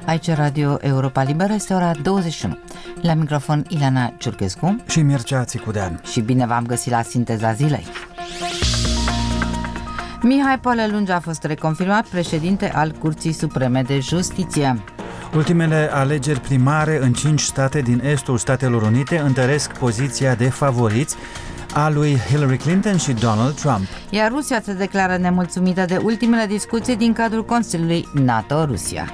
Aici Radio Europa Liberă, este ora 21. La microfon Ileana Ciurchescu și Mircea Țicudean. Și bine v-am găsit la Sinteza Zilei. Mihai Poalelungi a fost reconfirmat președinte al Curții Supreme de Justiție. Ultimele alegeri primare în 5 state din estul Statelor Unite întăresc poziția de favoriți a lui Hillary Clinton și Donald Trump. Iar Rusia se declară nemulțumită de ultimele discuții din cadrul Consiliului NATO-Rusia.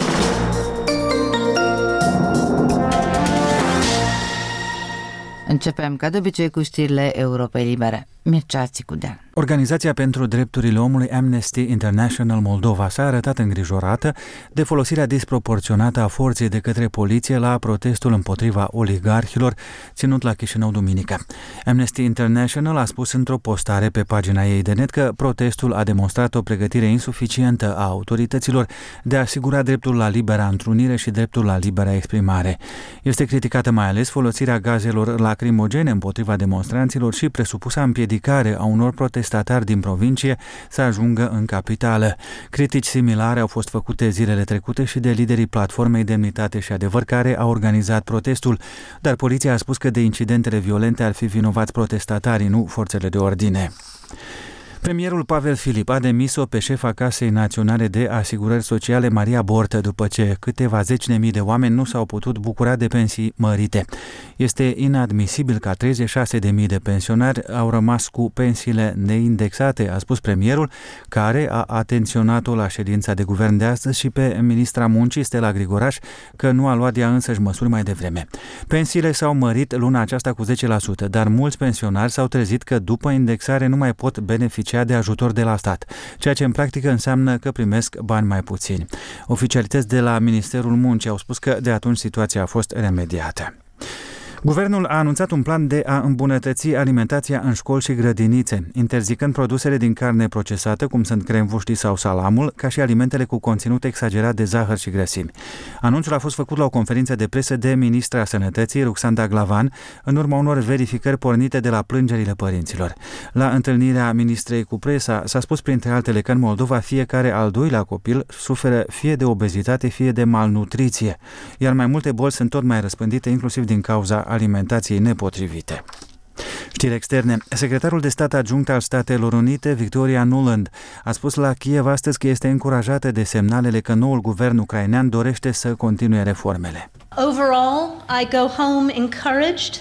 Începem, ca de obicei, cu știrile Europei Libere. Mircea Țicudean. Organizația pentru drepturile omului Amnesty International Moldova s-a arătat îngrijorată de folosirea disproporționată a forței de către poliție la protestul împotriva oligarhilor ținut la Chișinău duminică. Amnesty International a spus într-o postare pe pagina ei de net că protestul a demonstrat o pregătire insuficientă a autorităților de a asigura dreptul la libera întrunire și dreptul la libera exprimare. Este criticată mai ales folosirea gazelor lacrimogene împotriva demonstranților și presupusa împiedicare a unor protestatari din provincie să ajungă în capitală. Critici similare au fost făcute zilele trecute și de liderii platformei Demnitate și Adevăr, care au organizat protestul, dar poliția a spus că de incidentele violente ar fi vinovați protestatarii, nu forțele de ordine. Premierul Pavel Filip a demis-o pe șefa Casei Naționale de Asigurări Sociale, Maria Bortă, după ce câteva zeci de mii de oameni nu s-au putut bucura de pensii mărite. Este inadmisibil ca 36.000 de pensionari au rămas cu pensiile neindexate, a spus premierul, care a atenționat-o la ședința de guvern de astăzi și pe ministra muncii, Stella Grigoraș, că nu a luat ea însăși măsuri mai devreme. Pensiile s-au mărit luna aceasta cu 10%, dar mulți pensionari s-au trezit că după indexare nu mai pot beneficia de ajutor de la stat, ceea ce în practică înseamnă că primesc bani mai puțini. Oficialități de la Ministerul Muncii au spus că de atunci situația a fost remediată. Guvernul a anunțat un plan de a îmbunătăți alimentația în școli și grădinițe, interzicând produsele din carne procesată, cum sunt cremvuștii sau salamul, ca și alimentele cu conținut exagerat de zahăr și grăsimi. Anunțul a fost făcut la o conferință de presă de ministra Sănătății, Ruxandra Glavan, în urma unor verificări pornite de la plângerile părinților. La întâlnirea ministrei cu presa s-a spus printre altele că în Moldova fiecare al doilea copil suferă fie de obezitate, fie de malnutriție, iar mai multe boli sunt tot mai răspândite, inclusiv din cauza alimentației nepotrivite. Știri externe. Secretarul de stat adjunct al Statelor Unite, Victoria Nuland, a spus la Kiev astăzi că este încurajată de semnalele că noul guvern ucrainean dorește să continue reformele. Overall, I go home encouraged.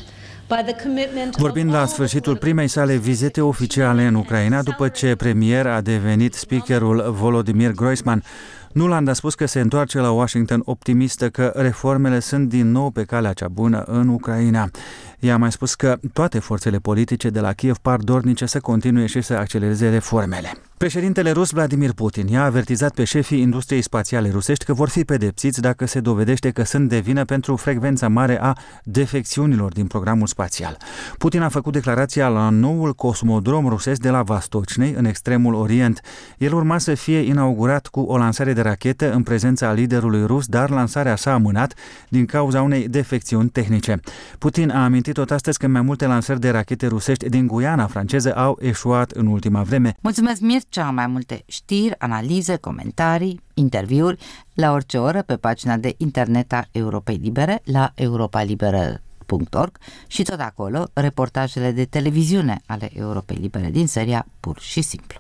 Vorbind la sfârșitul primei sale vizite oficiale în Ucraina, după ce premier a devenit speakerul Volodymyr Groisman, Nuland a spus că se întoarce la Washington optimistă că reformele sunt din nou pe calea cea bună în Ucraina. Ea a mai spus că toate forțele politice de la Kiev par dornice să continue și să accelereze reformele. Președintele rus Vladimir Putin i-a avertizat pe șefii industriei spațiale rusești că vor fi pedepsiți dacă se dovedește că sunt de vină pentru frecvența mare a defecțiunilor din programul spațial. Putin a făcut declarația la noul cosmodrom rusesc de la Vastocnei, în extremul Orient. El urma să fie inaugurat cu o lansare de rachetă în prezența liderului rus, dar lansarea s-a amânat din cauza unei defecțiuni tehnice. Putin a amintit tot astăzi că mai multe lansări de rachete rusești din Guiana franceză au eșuat în ultima vreme. Mulțumesc, Mircea! Mai multe știri, analize, comentarii, interviuri la orice oră pe pagina de internet a Europei Libere, la europaliberă.org și tot acolo reportajele de televiziune ale Europei Libere din seria Pur și Simplu.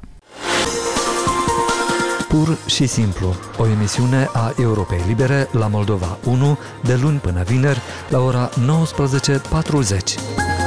Pur și Simplu, o emisiune a Europei Libere la Moldova 1, de luni până vineri, la ora 19:40.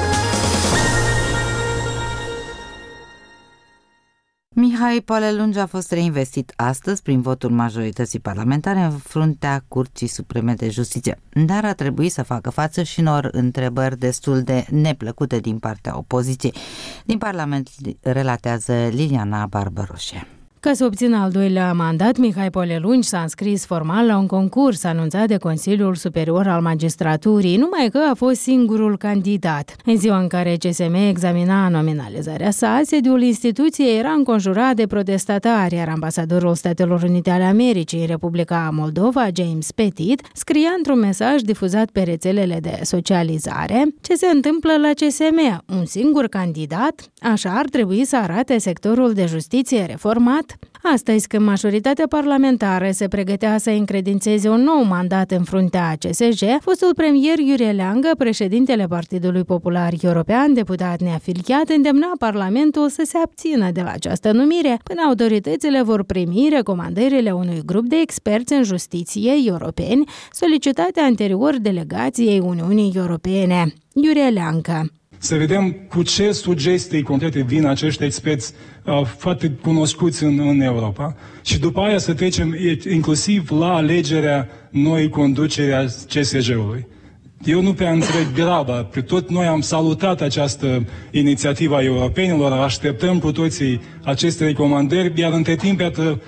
Mihai Poalelungi a fost reinvestit astăzi prin votul majorității parlamentare în fruntea Curții Supreme de Justiție, dar a trebuit să facă față și unor întrebări destul de neplăcute din partea opoziției. Din Parlament relatează Liliana Barbaroșe. Ca să obțină al doilea mandat, Mihai Poalelungi s-a înscris formal la un concurs anunțat de Consiliul Superior al Magistraturii, numai că a fost singurul candidat. În ziua în care CSM examina nominalizarea sa, sediul instituției era înconjurat de protestatari, iar ambasadorul Statelor Unite ale Americii în Republica Moldova, James Petit, scria într-un mesaj difuzat pe rețelele de socializare: ce se întâmplă la CSM? Un singur candidat? Așa ar trebui să arate sectorul de justiție reformat? mandat. Astăzi, când majoritatea parlamentară se pregătea să încredințeze un nou mandat în fruntea CSJ, fostul premier Iurie Leangă, președintele Partidului Popular European, deputat neafiliat, îndemna Parlamentul să se abțină de la această numire până autoritățile vor primi recomandările unui grup de experți în justiție europeni solicitate anterior delegației Uniunii Europene. Iurie Leangă. Să vedem cu ce sugestii concrete vin acești experți foarte cunoscuți în Europa și după aia să trecem inclusiv la alegerea noi conducere a CSJ-ului. Eu nu prea înțeleg graba, tot noi am salutat această inițiativă a europenilor, așteptăm cu toții aceste recomandări, iar între timp,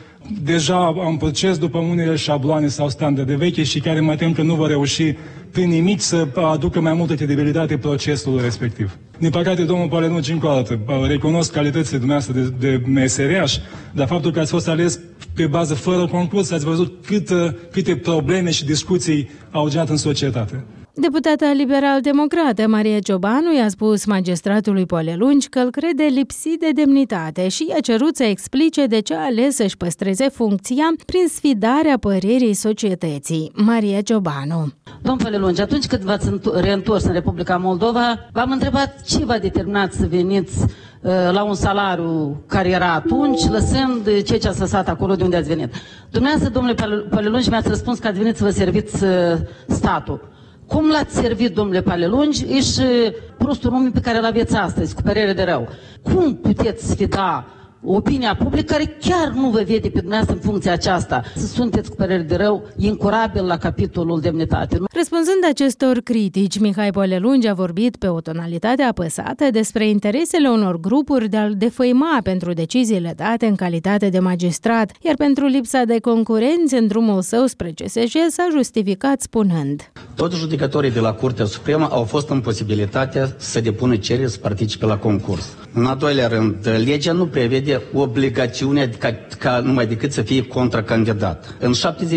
deja am proces după unele șabloane sau standarde veche și care mă tem că nu vor reuși prin nimic să aducă mai multă credibilitate procesului respectiv. Din păcate, domnul Palelungi, încă o dată, recunosc calitățile dumneavoastră de meseriaș, dar faptul că ați fost ales pe bază fără concurs, ați văzut câte probleme și discuții au generat în societate. Deputata liberal-democrată Maria Ciobanu i-a spus magistratului Palelungi că îl crede lipsit de demnitate și i-a cerut să explice de ce a ales să-și păstreze funcția prin sfidarea părerii societății. Maria Ciobanu. Domnul Palelungi, atunci când v-ați reîntors în Republica Moldova, v-am întrebat ce v-a determinat să veniți la un salariu care era atunci, lăsând ceea ce ați lăsat acolo de unde ați venit. Dumneavoastră, domnule Palelungi, mi-ați răspuns că ați venit să vă serviți statul. Cum l-ați servit, domnule Palelungi, e și prostul nume pe care îl aveți astăzi, cu părere de rău. Cum puteți sfida opinia publică care chiar nu vă vede pe dumneavoastră în funcția aceasta? Să sunteți, cu părere de rău, incurabil la capitolul demnitate. Răspunzând acestor critici, Mihai Palelungi a vorbit pe o tonalitate apăsată despre interesele unor grupuri de a-l defăima pentru deciziile date în calitate de magistrat, iar pentru lipsa de concurenți în drumul său spre CSJ s-a justificat spunând: toți judecătorii de la Curtea Supremă au fost în posibilitatea să depună cereri să participe la concurs. În al doilea rând, legea nu prevede obligațiunea ca numai decât să fie contracandidat. În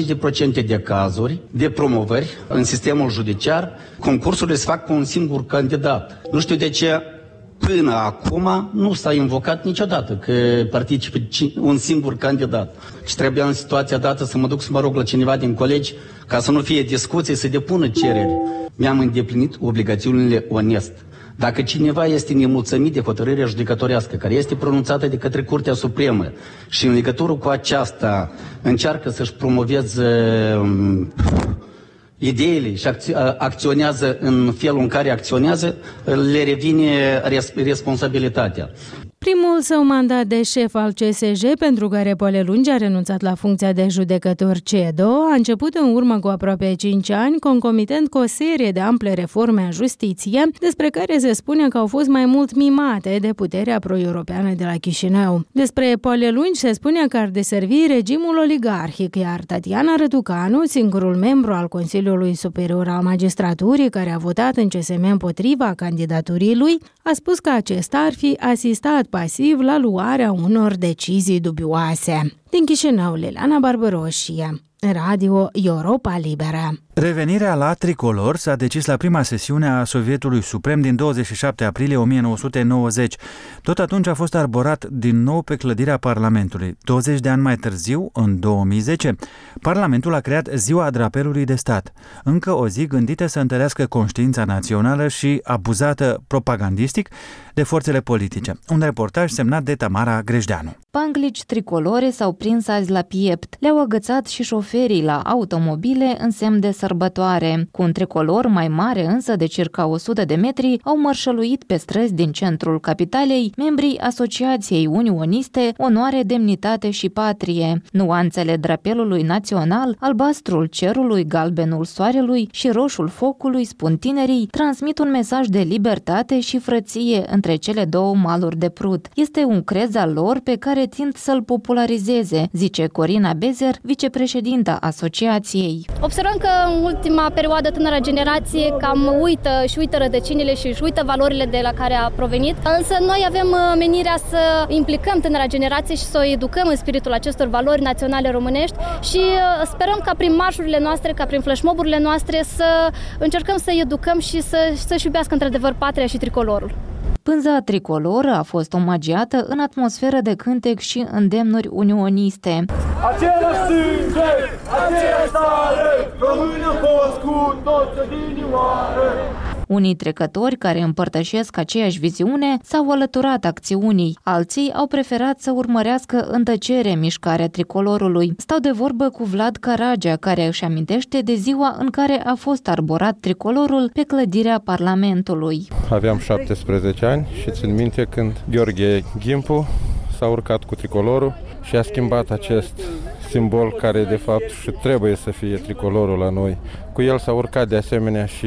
70% de cazuri de promovări în sistemul judiciar, concursurile se fac cu un singur candidat. Nu știu de ce până acum nu s-a invocat niciodată că participă un singur candidat. Și trebuia în situația dată să mă duc să mă rog la cineva din colegi ca să nu fie discuții, să depună cereri. Mi-am îndeplinit obligațiunile onest. Dacă cineva este nemulțumit de hotărârea judecătorească care este pronunțată de către Curtea Supremă și în legătură cu aceasta încearcă să-și promoveze ideile și acționează în felul în care acționează, le revine responsabilitatea. Primul său mandat de șef al CSJ, pentru care Palelungi a renunțat la funcția de judecător CEDO, a început în urmă cu aproape 5 ani, concomitent cu o serie de ample reforme în justiție, despre care se spune că au fost mai mult mimate de puterea pro-europeană de la Chișinău. Despre Palelungi se spune că ar deservi regimul oligarhic, iar Tatiana Răducanu, singurul membru al Consiliului Superior al Magistraturii care a votat în CSM împotriva candidaturii lui, a spus că acesta ar fi asistat pasiv la luarea unor decizii dubioase. Din Chișinău, Liliana Barbaroșie, Radio Europa Liberă. Revenirea la tricolor s-a decis la prima sesiune a Sovietului Suprem din 27 aprilie 1990. Tot atunci a fost arborat din nou pe clădirea Parlamentului. 20 de ani mai târziu, în 2010, Parlamentul a creat Ziua Drapelului de Stat, încă o zi gândită să întărească conștiința națională și abuzată propagandistic de forțele politice. Un reportaj semnat de Tamara Grejdeanu. Panglici tricolore s-au prins azi la piept. Le-au agățat și șoferii la automobile în semn de sărbătoare. Cu un tricolor mai mare însă de circa 100 de metri au mărșăluit pe străzi din centrul capitalei membrii Asociației Unioniste Onoare, Demnitate și Patrie. Nuanțele drapelului național, albastrul cerului, galbenul soarelui și roșul focului, spun tinerii, transmit un mesaj de libertate și frăție între cele două maluri de Prut. Este un crez al lor pe care tind să-l popularizeze, zice Corina Bezer, vicepreședinta asociației. Observăm că în ultima perioadă tânăra generație cam uită rădăcinile și își uită valorile de la care a provenit, însă noi avem menirea să implicăm tânăra generație și să o educăm în spiritul acestor valori naționale românești și sperăm ca prin marșurile noastre, ca prin flashmob-urile noastre să încercăm să educăm și să-și iubească într-adevăr patria și tricolorul. Pânza tricoloră a fost omagiată în atmosferă de cântec și îndemnuri unioniste. Același sânge, aceeași stare, română fost cu toți dinioară. Unii trecători care împărtășesc aceeași viziune s-au alăturat acțiunii, alții au preferat să urmărească în tăcere mișcarea tricolorului. Stau de vorbă cu Vlad Caragea, care își amintește de ziua în care a fost arborat tricolorul pe clădirea Parlamentului. Aveam 17 ani și țin minte când Gheorghe Gimpu s-a urcat cu tricolorul și a schimbat acest simbol care de fapt și trebuie să fie tricolorul la noi. Cu el s-a urcat de asemenea și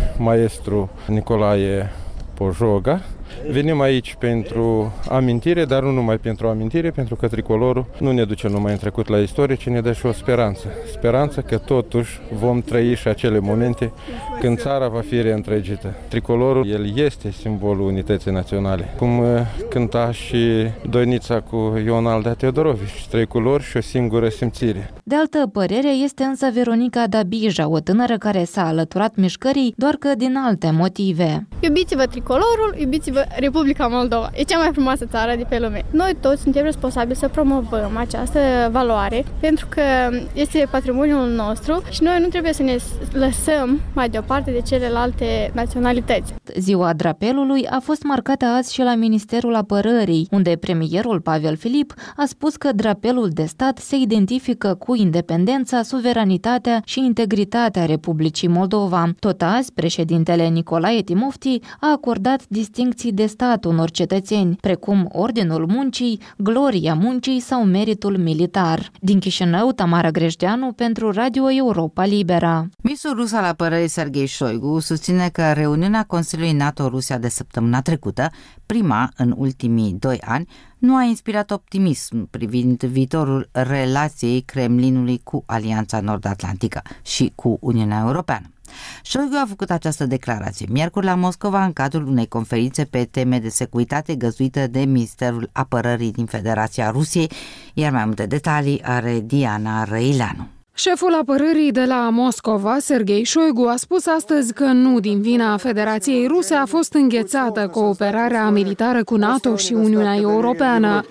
maestru Nicolae Pojoga. Venim aici pentru amintire, dar nu numai pentru amintire, pentru că tricolorul nu ne duce numai în trecut la istorie, ci ne dă și o speranță. Speranță că totuși vom trăi și acele momente când țara va fi reîntregită. Tricolorul, el este simbolul unității naționale. Cum cânta și Doinița cu Ion Aldea Teodorovici, 3 culori și o singură simțire. De altă părere este însă Veronica Dabija, o tânără care s-a alăturat mișcării, doar că din alte motive. Iubiți-vă tricolorul, iubiți-vă Republica Moldova. E cea mai frumoasă țară de pe lume. Noi toți suntem responsabili să promovăm această valoare pentru că este patrimoniul nostru și noi nu trebuie să ne lăsăm mai deoparte de celelalte naționalități. Ziua drapelului a fost marcată azi și la Ministerul Apărării, unde premierul Pavel Filip a spus că drapelul de stat se identifică cu independența, suveranitatea și integritatea Republicii Moldova. Tot azi, președintele Nicolae Timofti a acordat distincții de stat unor cetățeni, precum Ordinul Muncii, Gloria Muncii sau Meritul Militar. Din Chișinău, Tamara Grejdeanu pentru Radio Europa Libera. Ministrul rus al apărării Sergei Shoigu susține că reuniunea Consiliului NATO-Rusia de săptămâna trecută, prima în ultimii 2 ani, nu a inspirat optimism privind viitorul relației Kremlinului cu Alianța Nord-Atlantică și cu Uniunea Europeană. Shoigu a făcut această declarație miercuri la Moscova în cadrul unei conferințe pe teme de securitate găzduită de Ministerul Apărării din Federația Rusiei, iar mai multe detalii are Diana Răileanu. Șeful apărării de la Moscova, Sergei Shoigu, a spus astăzi că nu din vina Federației Ruse a fost înghețată cooperarea militară cu NATO și Uniunea Europeană.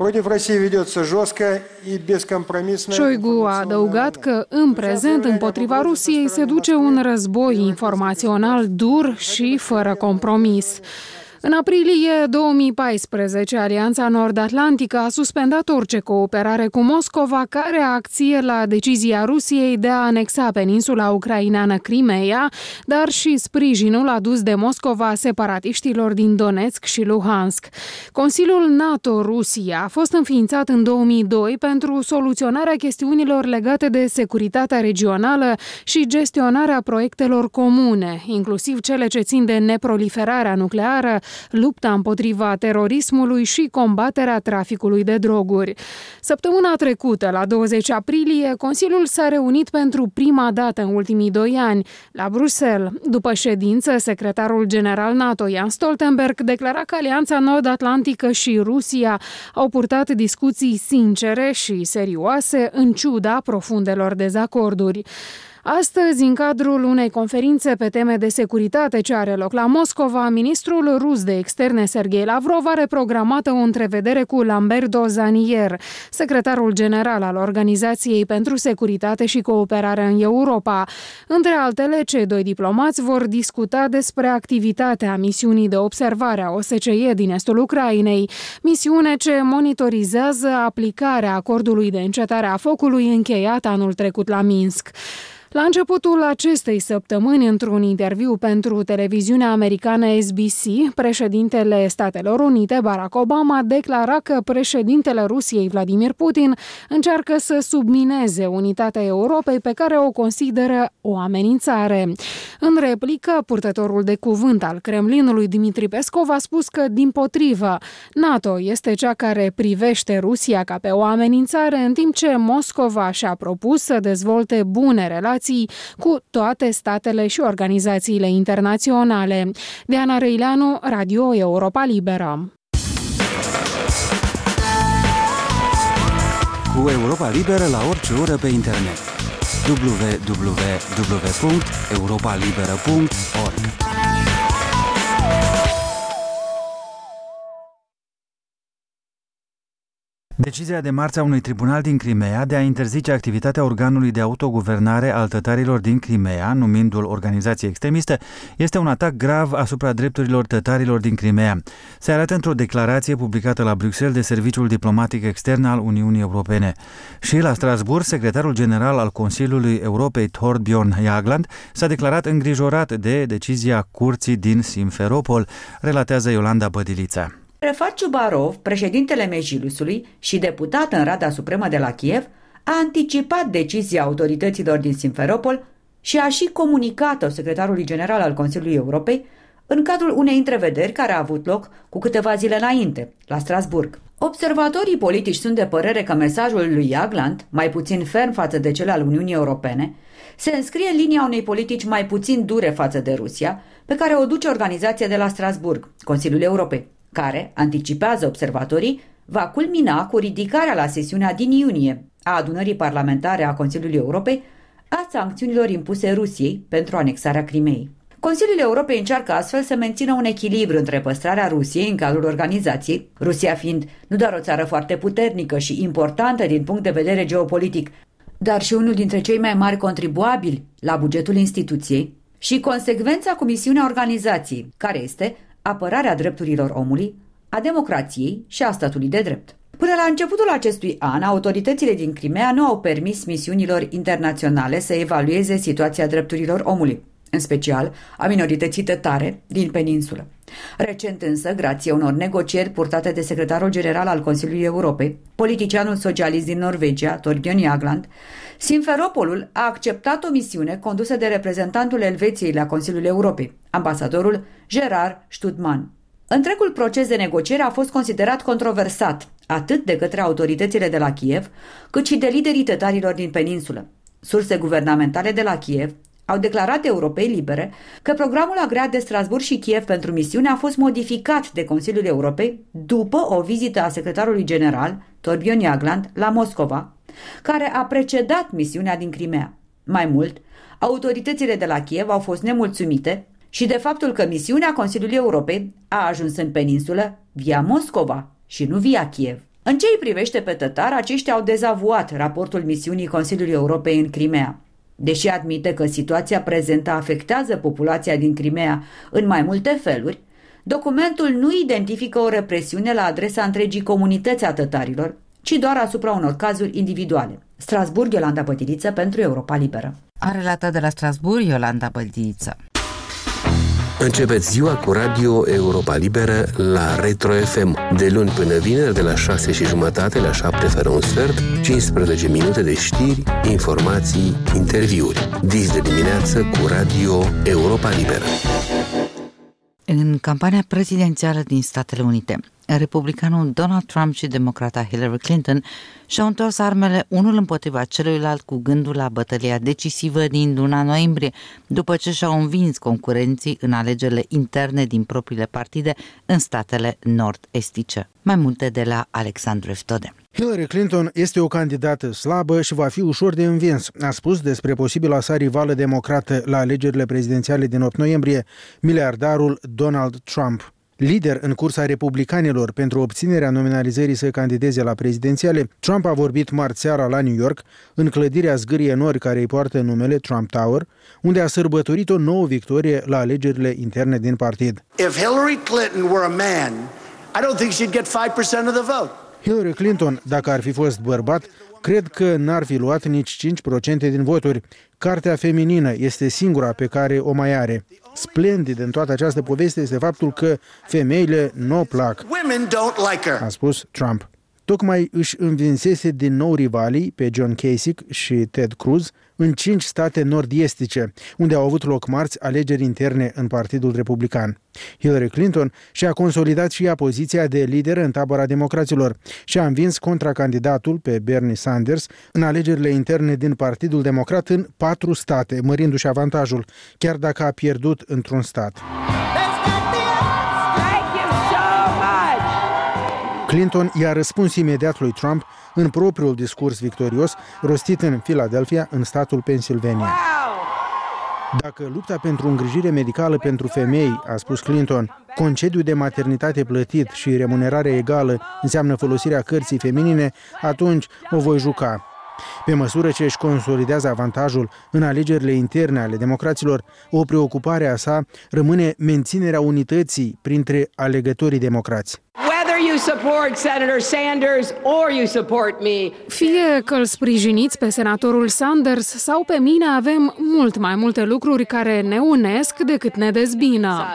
Shoigu a adăugat că în prezent împotriva Rusiei se duce un război informațional dur și fără compromis. În aprilie 2014, Alianța Nord-Atlantică a suspendat orice cooperare cu Moscova ca reacție la decizia Rusiei de a anexa peninsula ucraineană Crimeea, dar și sprijinul adus de Moscova separatiștilor din Donetsk și Luhansk. Consiliul NATO-Rusia a fost înființat în 2002 pentru soluționarea chestiunilor legate de securitatea regională și gestionarea proiectelor comune, inclusiv cele ce țin de neproliferarea nucleară, lupta împotriva terorismului și combaterea traficului de droguri. Săptămâna trecută, la 20 aprilie, Consiliul s-a reunit pentru prima dată în ultimii 2 ani la Bruxelles. După ședință, secretarul general NATO, Jens Stoltenberg, declara că Alianța Nord-Atlantică și Rusia au purtat discuții sincere și serioase în ciuda profundelor dezacorduri. Astăzi, în cadrul unei conferințe pe teme de securitate ce are loc la Moscova, ministrul rus de externe Sergei Lavrov are programată o întrevedere cu Lamberto Zanier, secretarul general al Organizației pentru Securitate și Cooperare în Europa. Între altele, cei 2 diplomați vor discuta despre activitatea misiunii de observare a OSCE din estul Ucrainei, misiune ce monitorizează aplicarea acordului de încetare a focului încheiat anul trecut la Minsk. La începutul acestei săptămâni, într-un interviu pentru televiziunea americană SBC, președintele Statelor Unite, Barack Obama, declara că președintele Rusiei, Vladimir Putin, încearcă să submineze unitatea Europei pe care o consideră o amenințare. În replică, purtătorul de cuvânt al Kremlinului, Dmitri Peskov, a spus că, dimpotrivă, NATO este cea care privește Rusia ca pe o amenințare, în timp ce Moscova și-a propus să dezvolte bune relații cu toate statele și organizațiile internaționale. Diana Răileanu, Radio Europa Liberă. Cu Europa Liberă la orice oră pe internet. www.europalibera.org Decizia de marți a unui tribunal din Crimea de a interzice activitatea organului de autoguvernare al tătarilor din Crimea, numindu-l organizație extremistă, este un atac grav asupra drepturilor tătarilor din Crimea. Se arată într-o declarație publicată la Bruxelles de Serviciul Diplomatic Extern al Uniunii Europene. Și la Strasbourg, secretarul general al Consiliului Europei, Thorbjørn Jagland, s-a declarat îngrijorat de decizia curții din Simferopol, relatează Iolanda Bădilița. Refat Ciubarov, președintele Mejlisului și deputat în Rada Supremă de la Kiev, a anticipat decizia autorităților din Simferopol și a și comunicat-o secretarului general al Consiliului Europei în cadrul unei întrevederi care a avut loc cu câteva zile înainte, la Strasburg. Observatorii politici sunt de părere că mesajul lui Jagland, mai puțin ferm față de cel al Uniunii Europene, se înscrie în linia unei politici mai puțin dure față de Rusia, pe care o duce organizația de la Strasburg, Consiliul Europei, care, anticipează observatorii, va culmina cu ridicarea la sesiunea din iunie a adunării parlamentare a Consiliului Europei a sancțiunilor impuse Rusiei pentru anexarea Crimeei. Consiliul Europei încearcă astfel să mențină un echilibru între păstrarea Rusiei în cadrul organizației, Rusia fiind nu doar o țară foarte puternică și importantă din punct de vedere geopolitic, dar și unul dintre cei mai mari contribuabili la bugetul instituției, și consecvența cu misiunea organizației, care este apărarea drepturilor omului, a democrației și a statului de drept. Până la începutul acestui an, autoritățile din Crimea nu au permis misiunilor internaționale să evalueze situația drepturilor omului, în special a minorității tătare din peninsulă. Recent însă, grație unor negocieri purtate de secretarul general al Consiliului Europei, politicianul socialist din Norvegia, Thorbjørn Jagland, Simferopolul a acceptat o misiune condusă de reprezentantul Elveției la Consiliul Europei, ambasadorul Gerard Studman. Întregul proces de negociere a fost considerat controversat, atât de către autoritățile de la Kiev, cât și de liderii tătarilor din peninsulă. Surse guvernamentale de la Kiev au declarat Europei Libere că programul agreat de Strasbourg și Kiev pentru misiune a fost modificat de Consiliul Europei după o vizită a secretarului general, Thorbjørn Jagland, la Moscova, care a precedat misiunea din Crimea. Mai mult, autoritățile de la Kiev au fost nemulțumite și de faptul că misiunea Consiliului Europei a ajuns în peninsulă via Moscova și nu via Kiev. În ce îi privește pe tătari, aceștia au dezavuat raportul misiunii Consiliului Europei în Crimea. Deși admite că situația prezentă afectează populația din Crimea în mai multe feluri, documentul nu identifică o represiune la adresa întregii comunități a tătarilor, ci doar asupra unor cazuri individuale. Strasbourg, Iolanda Bădiliță pentru Europa Liberă. A relatat de la Strasbourg Iolanda Bădiliță. Începeți ziua cu Radio Europa Liberă la Retro FM. De luni până vineri, de la 6:30 la 7 fără un sfert, 15 minute de știri, informații, interviuri. Dis de dimineață cu Radio Europa Liberă. În campania prezidențială din Statele Unite, republicanul Donald Trump și democrata Hillary Clinton și-au întors armele unul împotriva celuilalt cu gândul la bătălia decisivă din luna noiembrie, după ce și-au învins concurenții în alegerile interne din propriile partide în statele nord-estice. Mai multe de la Alexandru Eftode. Hillary Clinton este o candidată slabă și va fi ușor de învins, a spus despre posibila sa rivală democrată la alegerile prezidențiale din 8 noiembrie, miliardarul Donald Trump. Lider în cursa republicanilor pentru obținerea nominalizării să candideze la prezidențiale, Trump a vorbit marți seara la New York, în clădirea zgârie nori care îi poartă numele Trump Tower, unde a sărbătorit o nouă victorie la alegerile interne din partid. If Hillary Clinton were a man, I don't think she'd get 5% of the vote. Hillary Clinton, dacă ar fi fost bărbat, cred că n-ar fi luat nici 5% din voturi. Cartea feminină este singura pe care o mai are. Splendid în toată această poveste este faptul că femeile nu o plac, a spus Trump. Tocmai își învinsese din nou rivalii pe John Kasich și Ted Cruz în 5 state nord-estice, unde au avut loc marți alegeri interne în Partidul Republican. Hillary Clinton și-a consolidat și ea poziția de lider în tabăra democraților și a învins contracandidatul pe Bernie Sanders în alegerile interne din Partidul Democrat în 4 state, mărindu-și avantajul, chiar dacă a pierdut într-un stat. Clinton i-a răspuns imediat lui Trump în propriul discurs victorios rostit în Philadelphia, în statul Pennsylvania. Dacă lupta pentru îngrijire medicală pentru femei, a spus Clinton, concediu de maternitate plătit și remunerare egală înseamnă folosirea cărții feminine, atunci o voi juca. Pe măsură ce își consolidează avantajul în alegerile interne ale democraților, o preocupare a sa rămâne menținerea unității printre alegătorii democrați. Fie că îl sprijiniți pe senatorul Sanders sau pe mine, avem mult mai multe lucruri care ne unesc decât ne dezbină.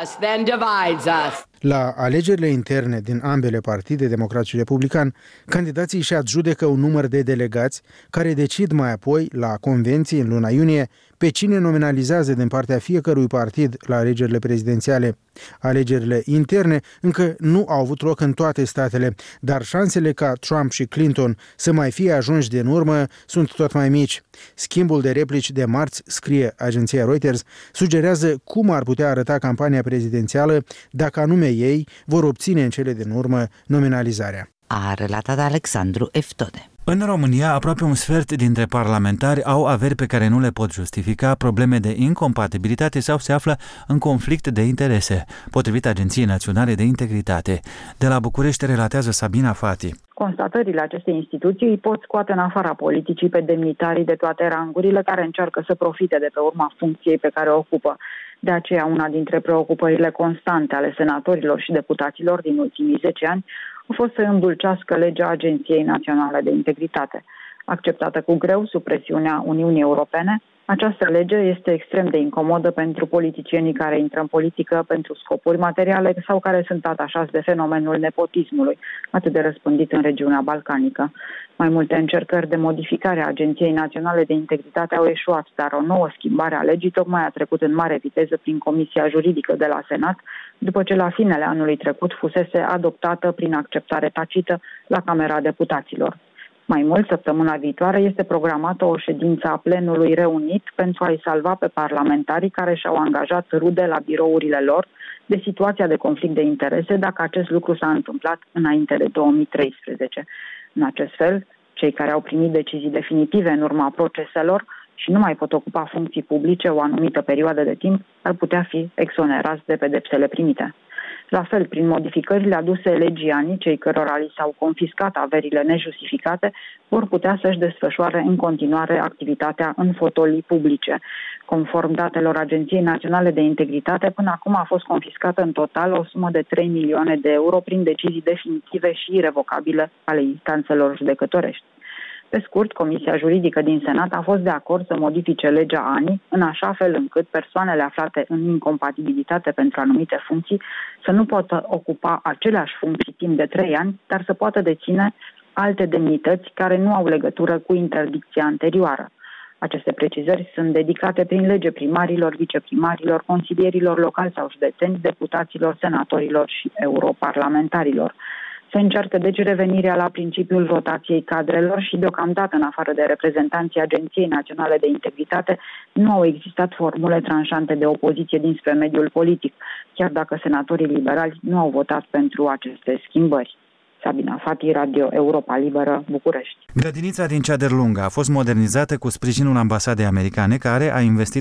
La alegerile interne din ambele partide, democrat și republican, candidații își adjudecă un număr de delegați care decid mai apoi, la convenții în luna iunie, pe cine nominalizează din partea fiecărui partid la alegerile prezidențiale. Alegerile interne încă nu au avut loc în toate statele, dar șansele ca Trump și Clinton să mai fie ajunși din urmă sunt tot mai mici. Schimbul de replici de marți, scrie agenția Reuters, sugerează cum ar putea arăta campania prezidențială dacă anume ei vor obține în cele din urmă nominalizarea. A relatat Alexandru Eftode. În România, aproape un sfert dintre parlamentari au averi pe care nu le pot justifica, probleme de incompatibilitate sau se află în conflict de interese, potrivit Agenției Naționale de Integritate. De la București relatează Sabina Fati. Constatările acestei instituții îi pot scoate în afara politicii pe demnitarii de toate rangurile care încearcă să profite de pe urma funcției pe care o ocupă. De aceea, una dintre preocupările constante ale senatorilor și deputaților din ultimii 10 ani a fost să îndulcească legea Agenției Naționale de Integritate. Acceptată cu greu sub presiunea Uniunii Europene, această lege este extrem de incomodă pentru politicienii care intră în politică pentru scopuri materiale sau care sunt atașați de fenomenul nepotismului, atât de răspândit în regiunea balcanică. Mai multe încercări de modificare a Agenției Naționale de Integritate au eșuat, dar o nouă schimbare a legii tocmai a trecut în mare viteză prin Comisia Juridică de la Senat, după ce la finele anului trecut fusese adoptată prin acceptare tacită la Camera Deputaților. Mai mult, săptămâna viitoare este programată o ședință a plenului reunit pentru a-i salva pe parlamentarii care și-au angajat rude la birourile lor de situația de conflict de interese dacă acest lucru s-a întâmplat înainte de 2013. În acest fel, cei care au primit decizii definitive în urma proceselor și nu mai pot ocupa funcții publice o anumită perioadă de timp ar putea fi exonerați de pedepsele primite. La fel, prin modificările aduse legii ANI, cei cărora li s-au confiscat averile nejustificate vor putea să-și desfășoare în continuare activitatea în fotolii publice. Conform datelor Agenției Naționale de Integritate, până acum a fost confiscată în total o sumă de 3 milioane de euro prin decizii definitive și irevocabile ale instanțelor judecătorești. Pe scurt, Comisia Juridică din Senat a fost de acord să modifice legea ANI în așa fel încât persoanele aflate în incompatibilitate pentru anumite funcții să nu poată ocupa aceleași funcții timp de 3 ani, dar să poată deține alte demnități care nu au legătură cu interdicția anterioară. Aceste precizări sunt dedicate prin lege primarilor, viceprimarilor, consilierilor locali sau județeni, deputaților, senatorilor și europarlamentarilor. Se încearcă deci revenirea la principiul rotației cadrelor și deocamdată, în afară de reprezentanții Agenției Naționale de Integritate, nu au existat formule tranșante de opoziție dinspre mediul politic, chiar dacă senatorii liberali nu au votat pentru aceste schimbări. Sabina Fati, Radio Europa Liberă, București. Grădinița din Ceaderlunga a fost modernizată cu sprijinul ambasadei americane, care a investit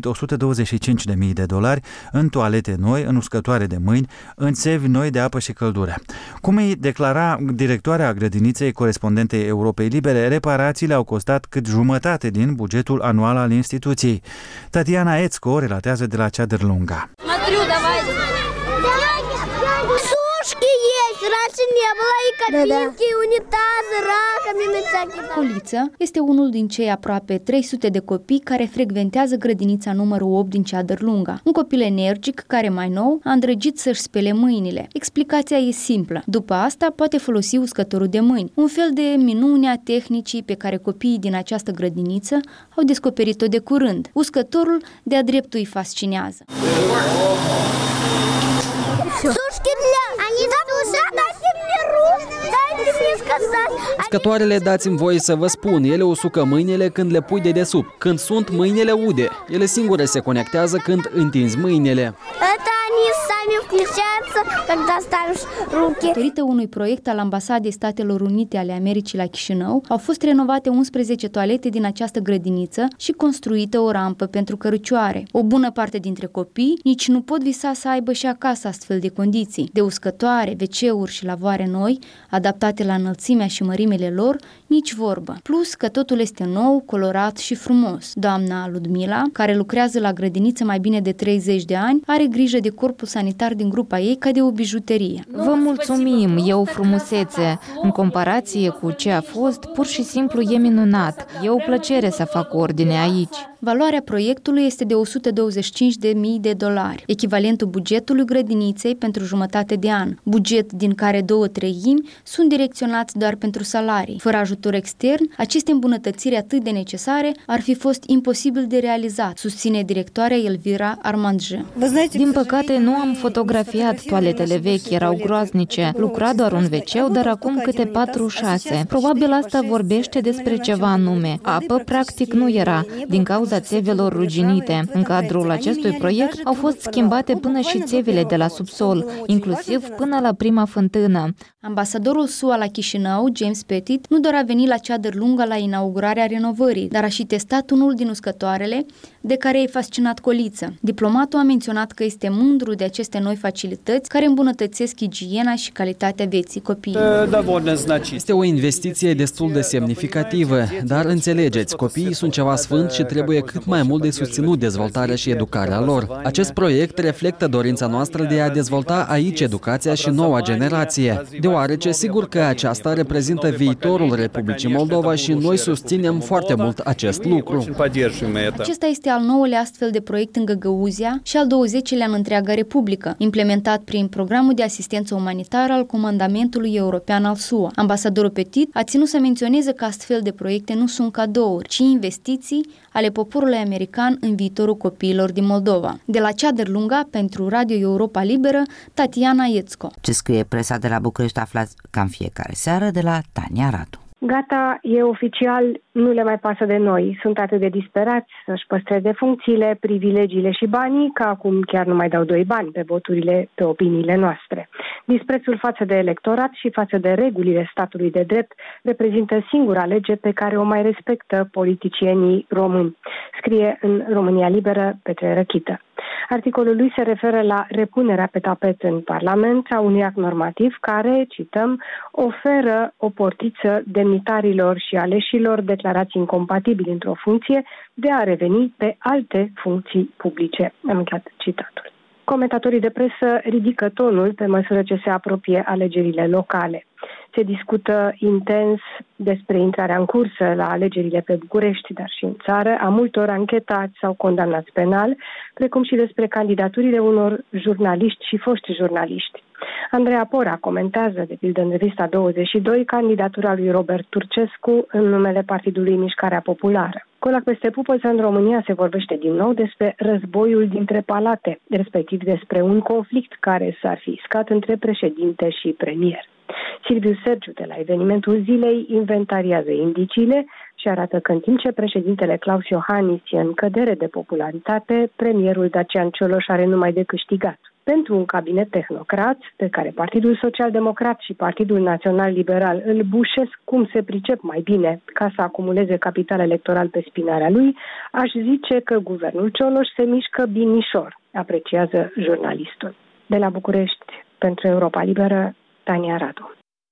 $125.000 în toalete noi, în uscătoare de mâini, în țevi noi de apă și căldură. Cum îi declara directoarea grădiniței corespondentei Europei Libere, reparațiile au costat cât jumătate din bugetul anual al instituției. Tatiana Ețco relatează de la Ceaderlunga. Poliță este unul din cei aproape 300 de copii care frecventează grădinița numărul 8 din Ceaderlunga. Un copil energic care mai nou a îndrăgit să-și spele mâinile. Explicația e simplă. După asta poate folosi uscătorul de mâini, un fel de minune a tehnicii pe care copiii din această grădiniță au descoperit-o de curând. Uscătorul de-a dreptul îi fascinează. Uscătoarele, dați-mi voie să vă spun, ele usucă mâinile când le pui de desubt. Când sunt, mâinile ude. Ele singure se conectează când întinzi mâinile. они сами включаются, когда ставишь руки. Datorită unui proiect al Ambasadei Statelor Unite ale Americii la Chișinău, au fost renovate 11 toalete din această grădiniță și construită o rampă pentru cărăcioare. O bună parte dintre copii nici nu pot visa să aibă și acasă astfel de condiții. De uscătoare, WC-uri și lavoare noi, adaptate la înălțimea și mărimele lor, nici vorbă. Plus că totul este nou, colorat și frumos. Doamna Ludmila, care lucrează la grădiniță mai bine de 30 de ani, are grijă de corpul sanitar din grupa ei ca de o bijuterie. Vă mulțumim, e o frumusețe. În comparație cu ce a fost, pur și simplu e minunat. E o plăcere să fac ordine aici. Valoarea proiectului este de $125.000, echivalentul bugetului grădiniței pentru jumătate de an, buget din care 2/3 sunt direcționați doar pentru salarii. Fără ajutor extern, aceste îmbunătățiri atât de necesare ar fi fost imposibil de realizat, susține directoarea Elvira Armandje. Din păcate, nu am fotografiat toaletele vechi, erau groaznice. Lucra doar un WC, dar acum câte 4-6. Probabil asta vorbește despre ceva anume. Apă, practic, nu era, din cauza țevelor ruginite. În cadrul acestui proiect au fost schimbate până și țevele de la subsol, inclusiv până la prima fântână. Ambasadorul SUA la Chișinău, James Pettit, nu doar a venit la Cea Dârlungă la inaugurarea renovării, dar a și testat unul din uscătoarele de care e fascinat Coliță. Diplomatul a menționat că este mândru de aceste noi facilități care îmbunătățesc igiena și calitatea vieții copiilor. Este o investiție destul de semnificativă, dar înțelegeți, copiii sunt ceva sfânt și trebuie cât mai mult de susținut dezvoltarea și educarea lor. Acest proiect reflectă dorința noastră de a dezvolta aici educația și noua generație, deoarece sigur că aceasta reprezintă viitorul Republicii Moldova și noi susținem foarte mult acest lucru. Acesta este al 9-lea astfel de proiect în Găgăuzia și al 20-lea în întreaga Republică, implementat prin programul de asistență umanitară al Comandamentului European al SUA. Ambasadorul Pettit a ținut să menționeze că astfel de proiecte nu sunt cadouri, ci investiții ale poporului american în viitorul copiilor din Moldova. De la Cea Dârlunga, pentru Radio Europa Liberă, Tatiana Iețco. Ce scrie presa de la București aflați ca în fiecare seară de la Tania Radu. Gata, e oficial, nu le mai pasă de noi. Sunt atât de disperați să-și păstreze funcțiile, privilegiile și banii, că acum chiar nu mai dau 2 bani pe voturile, pe opiniile noastre. Disprețul față de electorat și față de regulile statului de drept reprezintă singura lege pe care o mai respectă politicienii români, scrie în România Liberă Petre Răchită. Articolul lui se referă la repunerea pe tapet în Parlament a unui act normativ care, cităm, oferă o portiță demnitarilor și aleșilor declarați incompatibili într-o funcție de a reveni pe alte funcții publice. Am încheiat citatul. Comentatorii de presă ridică tonul pe măsură ce se apropie alegerile locale. Se discută intens despre intrarea în cursă la alegerile pe București, dar și în țară, a multor anchetați sau condamnați penal, precum și despre candidaturile unor jurnaliști și foști jurnaliști. Andreea Pora comentează, de pildă în revista 22, candidatura lui Robert Turcescu în numele Partidului Mișcarea Populară. Colac peste pupăță, în România se vorbește din nou despre războiul dintre palate, respectiv despre un conflict care s-ar fi iscat între președinte și premier. Silviu Sergiu, de la Evenimentul Zilei, inventariază indiciile și arată că în timp ce președintele Claus Iohannis e în cădere de popularitate, premierul Dacian Cioloș are numai de câștigat. Pentru un cabinet tehnocrat, pe care Partidul Social-Democrat și Partidul Național Liberal îl bușesc cum se pricep mai bine ca să acumuleze capital electoral pe spinarea lui, aș zice că guvernul Cioloș se mișcă binișor, apreciază jurnalistul. De la București, pentru Europa Liberă, Tania Radu.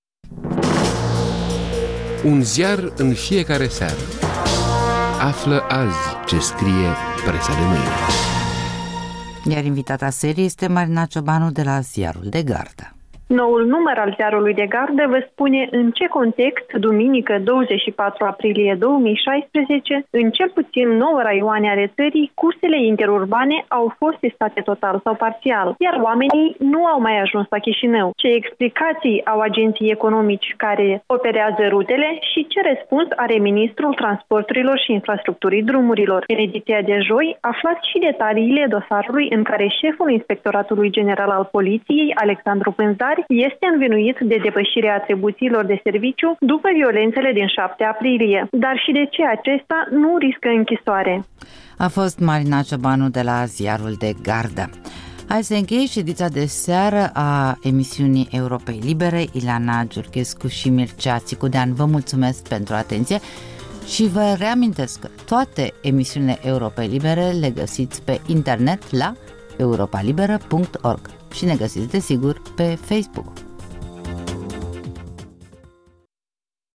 Un ziar în fiecare seară. Află azi ce scrie presa de mâine. Iar invitata seriei este Marina Ciobanu de la Ziarul de Gardă. Noul număr al Ziarului de Gardă vă spune în ce context, duminică 24 aprilie 2016, în cel puțin 9 raioane ale țării, cursele interurbane au fost testate total sau parțial, iar oamenii nu au mai ajuns la Chișinău. Ce explicații au agenții economici care operează rutele și ce răspuns are ministrul transporturilor și infrastructurii drumurilor? În ediția de joi aflați și detaliile dosarului în care șeful Inspectoratului General al Poliției, Alexandru Pânzari, este învinuit de depășirea atribuțiilor de serviciu după violențele din 7 aprilie, dar și de ce acesta nu riscă închisoare. A fost Marina Ciobanu de la Ziarul de Gardă. Hai să încheie ședința de seară a emisiunii Europei Libere. Ileana Giurghescu și Mircea Țicudean vă mulțumesc pentru atenție și vă reamintesc că toate emisiunile Europei Libere le găsiți pe internet la europalibera.org și ne găsiți desigur pe Facebook.